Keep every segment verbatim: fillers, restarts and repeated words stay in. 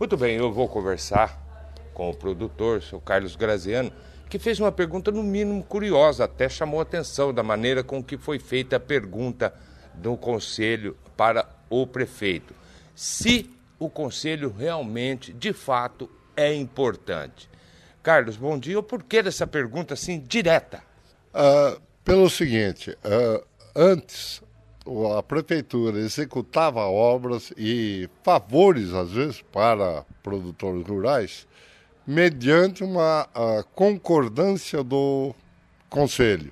Muito bem, eu vou conversar com o produtor, o seu Carlos Graziano, que fez uma pergunta no mínimo curiosa, até chamou a atenção da maneira com que foi feita a pergunta do conselho para o prefeito. Se o conselho realmente, de fato, é importante. Carlos, bom dia. O porquê dessa pergunta assim, direta? Uh, pelo seguinte, uh, antes a prefeitura executava obras e favores, às vezes, para produtores rurais, mediante uma uh, concordância do conselho.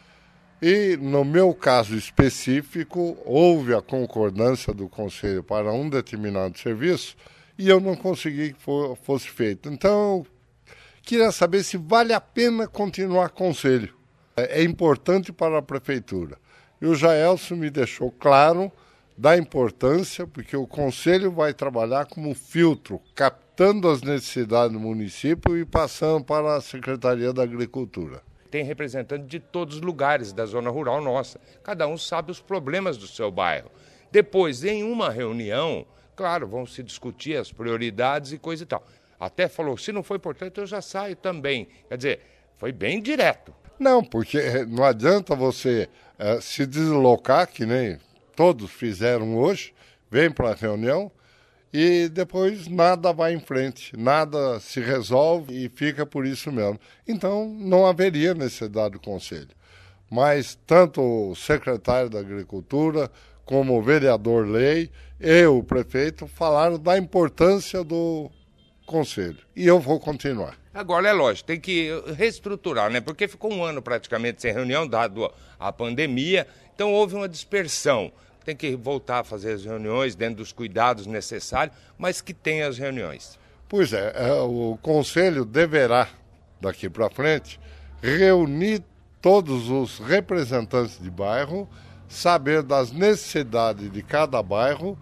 E, no meu caso específico, houve a concordância do conselho para um determinado serviço e eu não consegui que for, fosse feito. Então, queria saber se vale a pena continuar conselho. É, é importante para a prefeitura. E o Jaelson me deixou claro da importância, porque o conselho vai trabalhar como filtro, captando as necessidades do município e passando para a Secretaria da Agricultura. Tem representante de todos os lugares da zona rural nossa. Cada um sabe os problemas do seu bairro. Depois, em uma reunião, claro, vão se discutir as prioridades e coisa e tal. Até falou, se não for importante, eu já saio também. Quer dizer, foi bem direto. Não, porque não adianta você uh, se deslocar, que nem todos fizeram hoje, vem para a reunião e depois nada vai em frente, nada se resolve e fica por isso mesmo. Então, não haveria necessidade do conselho. Mas tanto o secretário da Agricultura, como o vereador Lei e o prefeito falaram da importância do conselho. E eu vou continuar. Agora, é lógico, tem que reestruturar, né? Porque ficou um ano praticamente sem reunião, dado a pandemia, então houve uma dispersão. Tem que voltar a fazer as reuniões dentro dos cuidados necessários, mas que tenha as reuniões. Pois é, o conselho deverá, daqui para frente, reunir todos os representantes de bairro, saber das necessidades de cada bairro,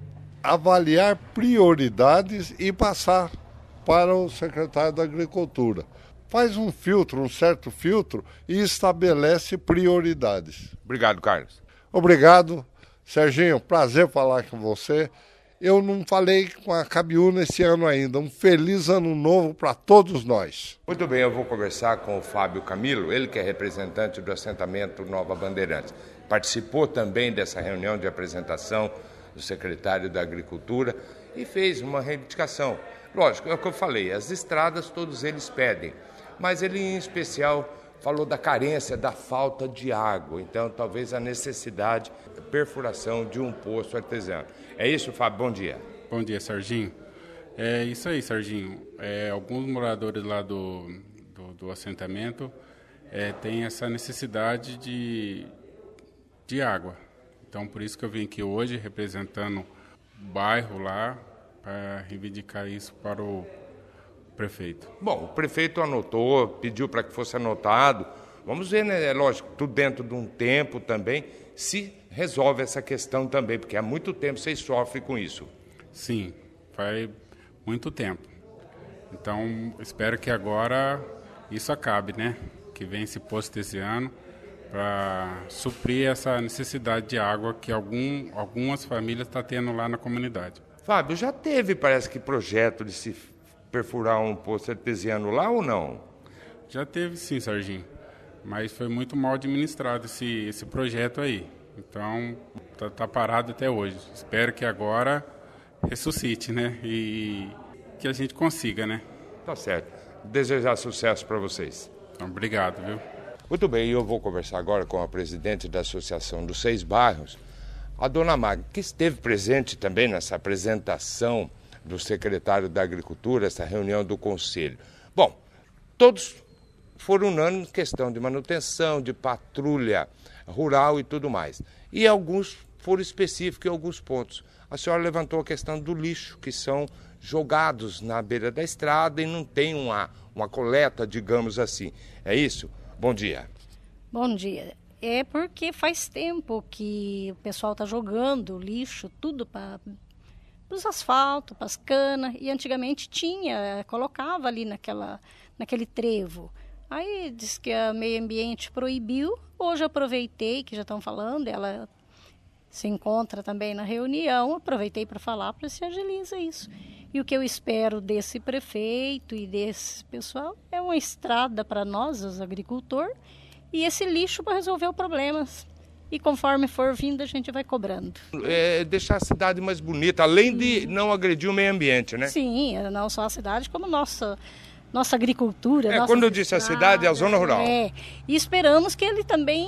avaliar prioridades e passar para o secretário da Agricultura. Faz um filtro, um certo filtro e estabelece prioridades. Obrigado, Carlos. Obrigado, Serginho. Prazer falar com você. Eu não falei com a Cabiúna esse ano ainda. Um feliz ano novo para todos nós. Muito bem, eu vou conversar com o Fábio Camilo, ele que é representante do assentamento Nova Bandeirantes. Participou também dessa reunião de apresentação do secretário da Agricultura e fez uma reivindicação. Lógico, é o que eu falei, as estradas todos eles pedem, mas ele em especial falou da carência, da falta de água, então talvez a necessidade de perfuração de um poço artesiano. É isso, Fábio? Bom dia. Bom dia, Serginho. É isso aí, Serginho. É, alguns moradores lá do, do, do assentamento é, têm essa necessidade de, de água. Então, por isso que eu vim aqui hoje representando o bairro lá, para reivindicar isso para o prefeito. Bom, o prefeito anotou, pediu para que fosse anotado. Vamos ver, né? É lógico, tudo dentro de um tempo também, se resolve essa questão também, porque há muito tempo vocês sofrem com isso. Sim, faz muito tempo. Então, espero que agora isso acabe, né? Que venha esse posto esse ano para suprir essa necessidade de água que algum, algumas famílias estão tendo lá na comunidade. Fábio, já teve, parece que, projeto de se perfurar um poço artesiano lá ou não? Já teve sim, Serginho, mas foi muito mal administrado esse, esse projeto aí. Então, tá, tá parado até hoje. Espero que agora ressuscite, né? E que a gente consiga, né? Tá certo. Desejar sucesso para vocês. Então, obrigado, viu? Muito bem, eu vou conversar agora com a presidente da Associação dos Seis Bairros, a dona Magda, que esteve presente também nessa apresentação do secretário da Agricultura, essa reunião do Conselho. Bom, todos foram unânimes em questão de manutenção, de patrulha rural e tudo mais. E alguns foram específicos em alguns pontos. A senhora levantou a questão do lixo, que são jogados na beira da estrada e não tem uma, uma coleta, digamos assim. É isso? Bom dia. Bom dia. É porque faz tempo que o pessoal está jogando lixo, tudo para os asfaltos, para as canas, e antigamente tinha, colocava ali naquela, naquele trevo. Aí diz que a meio ambiente proibiu, hoje aproveitei, que já estão falando, ela se encontra também na reunião, aproveitei para falar para se agiliza isso. E o que eu espero desse prefeito e desse pessoal é uma estrada para nós, os agricultores, e esse lixo para resolver os problemas. E conforme for vindo, a gente vai cobrando. É deixar a cidade mais bonita, além de não agredir o meio ambiente, né? Sim, não só a cidade, como nossa, nossa agricultura. É, nossa quando eu disse a cidade, é a zona rural. É, e esperamos que ele também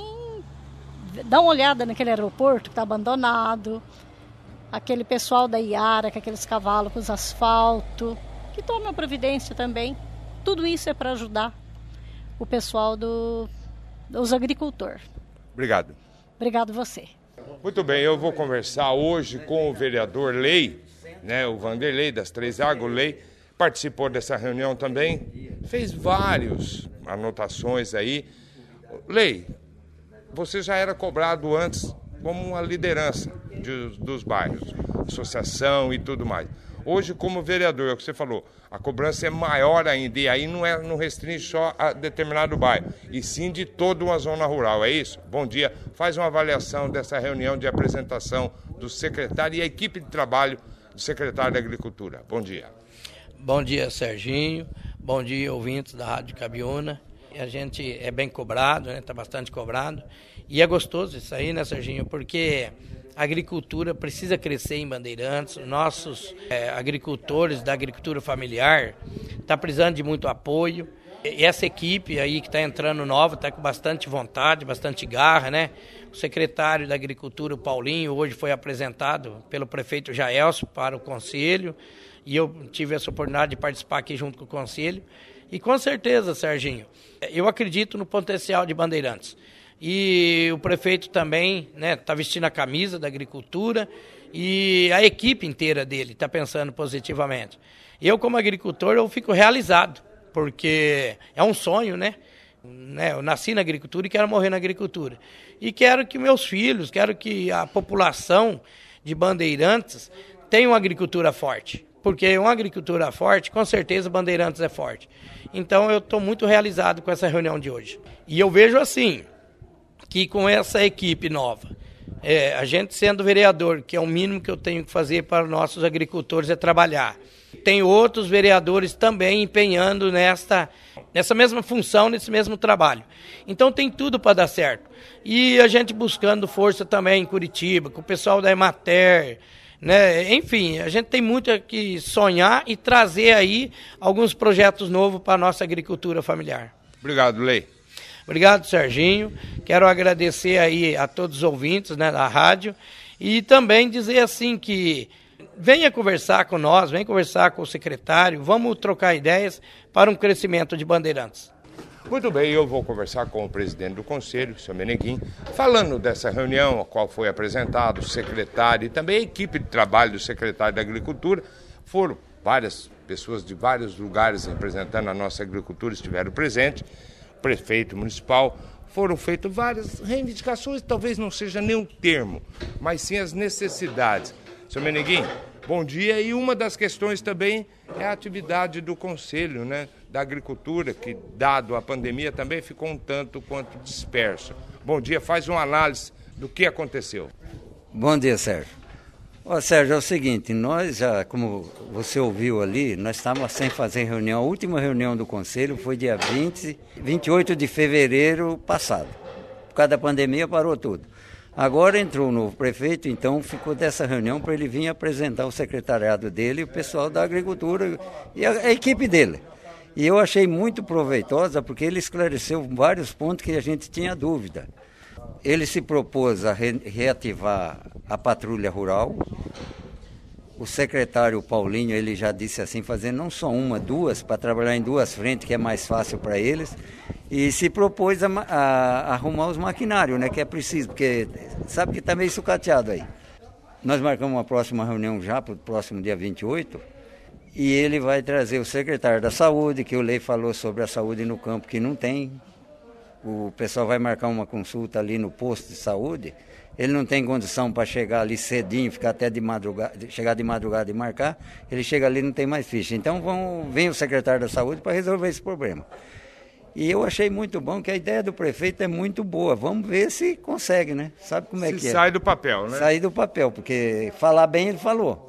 dá uma olhada naquele aeroporto que está abandonado, aquele pessoal da Iara, com aqueles cavalos com os asfalto, que tome a providência também. Tudo isso é para ajudar o pessoal do, dos agricultores. Obrigado. Obrigado você. Muito bem, eu vou conversar hoje com o vereador Lei, né, o Vanderlei das Três Águas. O Lei participou dessa reunião também, fez várias anotações aí. Lei, você já era cobrado antes como uma liderança de, dos bairros, associação e tudo mais. Hoje, como vereador, é o que você falou, a cobrança é maior ainda, e aí não, é, não restringe só a determinado bairro, e sim de toda uma zona rural, é isso? Bom dia, faz uma avaliação dessa reunião de apresentação do secretário e a equipe de trabalho do secretário da Agricultura. Bom dia. Bom dia, Serginho, bom dia, ouvintes da Rádio Cabiúna. A gente é bem cobrado, né? Está bastante cobrado, e é gostoso isso aí, né, Serginho, porque a agricultura precisa crescer em Bandeirantes, nossos é, agricultores da agricultura familiar estão precisando de muito apoio. E essa equipe aí que está entrando nova está com bastante vontade, bastante garra, né? O secretário da Agricultura, o Paulinho, hoje foi apresentado pelo prefeito Jaelso para o conselho, e eu tive essa oportunidade de participar aqui junto com o conselho. E com certeza, Serginho, eu acredito no potencial de Bandeirantes. E o prefeito também, né, está vestindo a camisa da agricultura, e a equipe inteira dele está pensando positivamente. Eu, como agricultor, eu fico realizado, porque é um sonho, né? né? Eu nasci na agricultura e quero morrer na agricultura. E quero que meus filhos, quero que a população de Bandeirantes tenha uma agricultura forte. Porque uma agricultura forte, com certeza Bandeirantes é forte. Então eu estou muito realizado com essa reunião de hoje. E eu vejo assim, que com essa equipe nova, é, a gente sendo vereador, que é o mínimo que eu tenho que fazer para os nossos agricultores é trabalhar. Tem outros vereadores também empenhando nesta, nessa mesma função, nesse mesmo trabalho. Então tem tudo para dar certo. E a gente buscando força também em Curitiba, com o pessoal da Emater, né? Enfim, a gente tem muito que sonhar e trazer aí alguns projetos novos para a nossa agricultura familiar. Obrigado, Lei. Obrigado, Serginho. Quero agradecer aí a todos os ouvintes, né, da rádio, e também dizer assim que venha conversar com nós, venha conversar com o secretário, vamos trocar ideias para um crescimento de Bandeirantes. Muito bem, eu vou conversar com o presidente do conselho, o senhor Meneguim, falando dessa reunião, a qual foi apresentado o secretário e também a equipe de trabalho do secretário da Agricultura. Foram várias pessoas de vários lugares representando a nossa agricultura, estiveram presentes. Prefeito municipal, foram feitas várias reivindicações, talvez não seja nem um termo, mas sim as necessidades. Senhor Meneguim, bom dia. E uma das questões também é a atividade do Conselho, né, da Agricultura, que, dado a pandemia, também ficou um tanto quanto disperso. Bom dia, faz uma análise do que aconteceu. Bom dia, Sérgio. Ó, Sérgio, é o seguinte, nós já, como você ouviu ali, nós estávamos sem fazer reunião. A última reunião do Conselho foi dia vinte, vinte e oito de fevereiro passado. Por causa da pandemia parou tudo. Agora entrou o novo prefeito, então ficou dessa reunião para ele vir apresentar o secretariado dele, o pessoal da Agricultura e a, a equipe dele. E eu achei muito proveitosa porque ele esclareceu vários pontos que a gente tinha dúvida. Ele se propôs a re reativar a patrulha rural. O secretário Paulinho, ele já disse assim, fazer não só uma, duas, para trabalhar em duas frentes, que é mais fácil para eles. E se propôs a, a, a arrumar os maquinários, né, que é preciso, porque sabe que está meio sucateado aí. Nós marcamos uma próxima reunião já para o próximo dia vinte e oito, e ele vai trazer o secretário da Saúde, que o Lei falou sobre a saúde no campo, que não tem. O pessoal vai marcar uma consulta ali no posto de saúde, ele não tem condição para chegar ali cedinho, ficar até de madrugada, chegar de madrugada e marcar, ele chega ali e não tem mais ficha. Então vão, vem o secretário da Saúde para resolver esse problema. E eu achei muito bom que a ideia do prefeito é muito boa. Vamos ver se consegue, né? Sabe como é se que é? Sai do papel, né? Sair do papel, porque falar bem ele falou.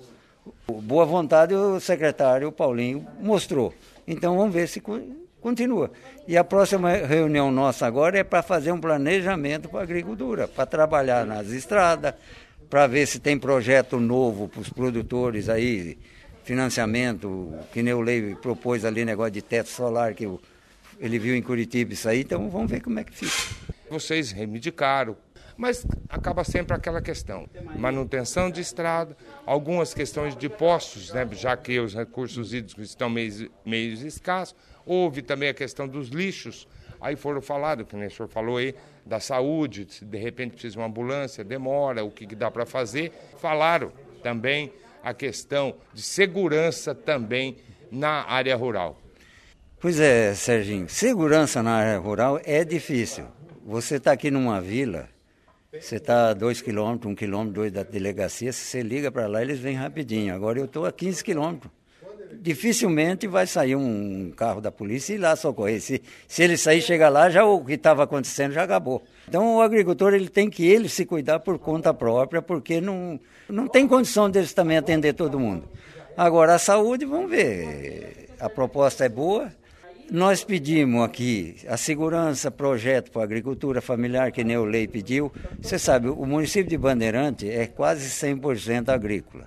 Boa vontade o secretário Paulinho mostrou. Então vamos ver se continua. E a próxima reunião nossa agora é para fazer um planejamento para a agricultura, para trabalhar nas estradas, para ver se tem projeto novo para os produtores aí, financiamento, que nem o Lei propôs ali, negócio de teto solar, que ele viu em Curitiba isso aí, então vamos ver como é que fica. Vocês reivindicaram, mas acaba sempre aquela questão, manutenção de estrada, algumas questões de postos, né, já que os recursos hídricos estão meio, meio escassos, houve também a questão dos lixos, aí foram falados, que nem o senhor falou aí, da saúde, se de repente precisa uma ambulância, demora, o que, que dá para fazer. Falaram também a questão de segurança também na área rural. Pois é, Serginho, segurança na área rural é difícil. Você está aqui numa vila, você está a dois quilômetros, um quilômetro, dois da delegacia, se você liga para lá, eles vêm rapidinho. Agora eu estou a quinze quilômetros. Dificilmente vai sair um carro da polícia e ir lá socorrer. Se, se ele sair, chegar lá, já o que estava acontecendo já acabou. Então o agricultor ele tem que ele se cuidar por conta própria, porque não, não tem condição deles também atender todo mundo. Agora a saúde, vamos ver, a proposta é boa. Nós pedimos aqui a segurança, projeto para a agricultura familiar, que nem o Lei pediu. Você sabe, o município de Bandeirante é quase cem por cento agrícola.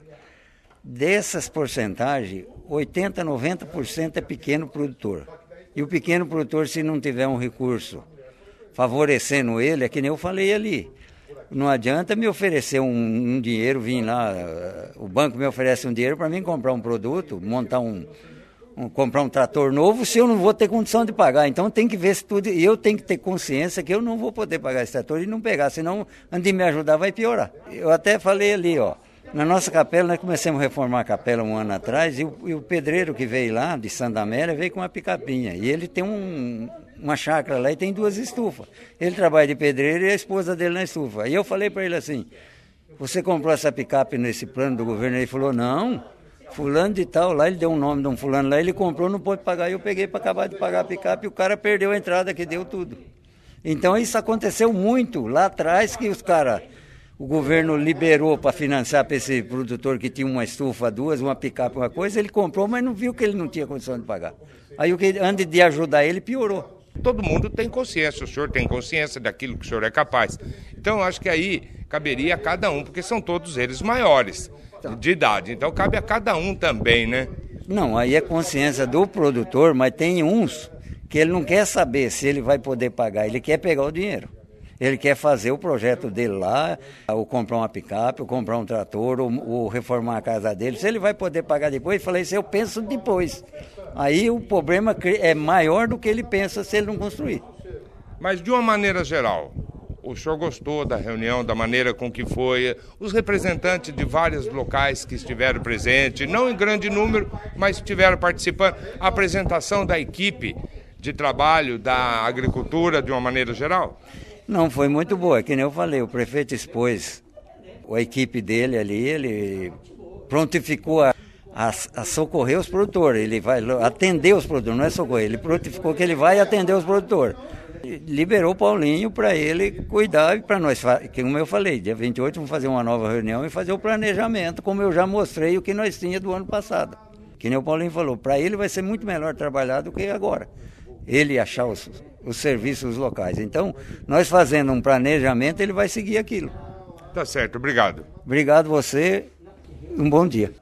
Dessas porcentagens, oitenta, noventa por cento é pequeno produtor. E o pequeno produtor, se não tiver um recurso favorecendo ele, é que nem eu falei ali. Não adianta me oferecer um, um dinheiro, vir lá, o banco me oferece um dinheiro para mim comprar um produto, montar um, um, comprar um trator novo, se eu não vou ter condição de pagar. Então tem que ver se tudo, e eu tenho que ter consciência que eu não vou poder pagar esse trator e não pegar, senão antes de me ajudar vai piorar. Eu até falei ali, ó. Na nossa capela, nós começamos a reformar a capela um ano atrás e o, e o pedreiro que veio lá, de Santa Amélia, veio com uma picapinha. E ele tem um, uma chácara lá e tem duas estufas. Ele trabalha de pedreiro e a esposa dele na estufa. E eu falei para ele assim, você comprou essa picape nesse plano do governo? Ele falou, não, fulano de tal, lá ele deu um nome de um fulano lá, ele comprou, não pôde pagar. E eu peguei para acabar de pagar a picape e o cara perdeu a entrada que deu tudo. Então isso aconteceu muito lá atrás, que os caras... O governo liberou para financiar para esse produtor que tinha uma estufa, duas, uma picape, uma coisa, ele comprou, mas não viu que ele não tinha condição de pagar. Aí o que antes de ajudar ele, piorou. Todo mundo tem consciência, o senhor tem consciência daquilo que o senhor é capaz. Então, eu acho que aí caberia a cada um, porque são todos eles maiores de idade. Então, cabe a cada um também, né? Não, aí é consciência do produtor, mas tem uns que ele não quer saber se ele vai poder pagar, ele quer pegar o dinheiro. Ele quer fazer o projeto dele lá, ou comprar uma picape, ou comprar um trator, ou, ou reformar a casa dele. Se ele vai poder pagar depois, eu falei, isso eu penso depois. Aí o problema é maior do que ele pensa se ele não construir. Mas de uma maneira geral, o senhor gostou da reunião, da maneira com que foi? Os representantes de vários locais que estiveram presentes, não em grande número, mas estiveram participando, a apresentação da equipe de trabalho da agricultura de uma maneira geral? Não, foi muito boa, é que nem eu falei, o prefeito expôs a equipe dele ali, ele prontificou a, a, a socorrer os produtores, ele vai atender os produtores, não é socorrer, ele prontificou que ele vai atender os produtores. Liberou o Paulinho para ele cuidar e para nós, como eu falei, dia vinte e oito vamos fazer uma nova reunião e fazer o planejamento, como eu já mostrei o que nós tínhamos do ano passado. Que nem o Paulinho falou, para ele vai ser muito melhor trabalhar do que agora. Ele achar os, os serviços locais. Então, nós fazendo um planejamento, ele vai seguir aquilo. Tá certo, obrigado. Obrigado você, um bom dia.